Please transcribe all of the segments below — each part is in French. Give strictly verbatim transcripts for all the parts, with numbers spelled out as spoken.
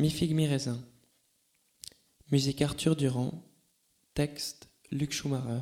Mi-figue, mi-raisin. Musique Arthur Durand. Texte Luc Schumacher.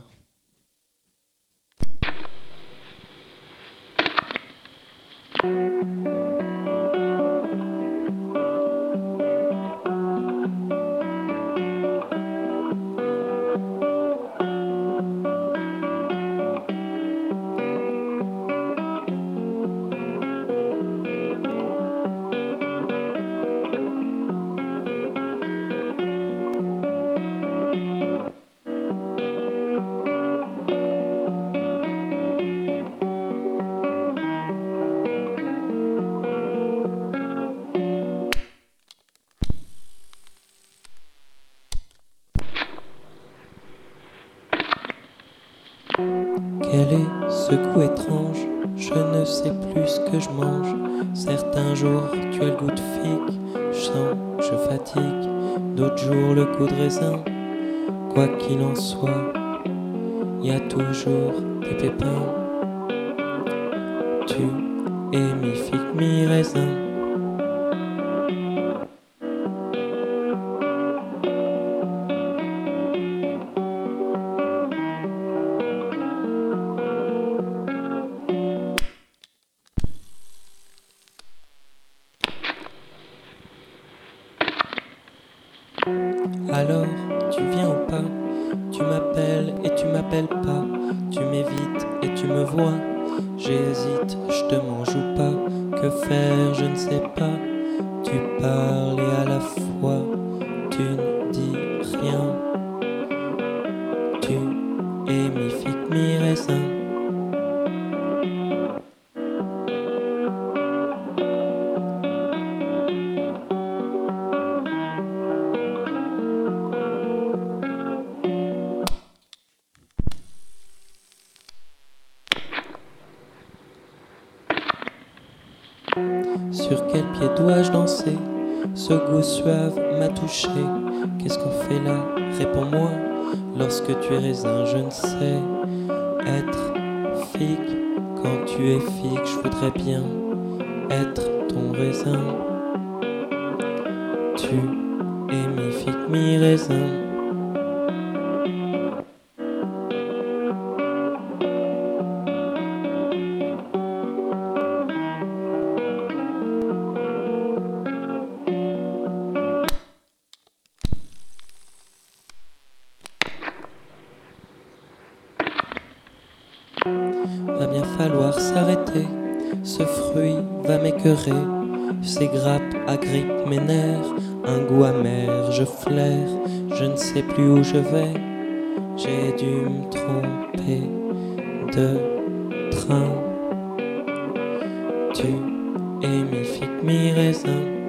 Quel est ce goût étrange? Je ne sais plus ce que je mange. Certains jours tu as le goût de figue, je sens, je fatigue. D'autres jours le goût de raisin. Quoi qu'il en soit, y a toujours des pépins. Tu es mi-figue, mi-raisin. Alors, tu viens ou pas? Tu m'appelles et tu m'appelles pas. Tu m'évites et tu me vois. J'hésite, je te mange ou pas. Que faire, je ne sais pas. Tu parles et à la fois tu ne dis rien. Tu es mi-figue, mi-raisin. Sur quel pied dois-je danser? Ce goût suave m'a touché. Qu'est-ce qu'on fait là? Réponds-moi. Lorsque tu es raisin, je ne sais être figue. Quand tu es figue, je voudrais bien être ton raisin. Tu es mi-figue, mi-raisin. Va bien falloir s'arrêter, ce fruit va m'écœurer. Ces grappes agrippent mes nerfs, un goût amer je flaire. Je ne sais plus où je vais, j'ai dû me tromper de train. Tu es mi-figue, mi-raisin.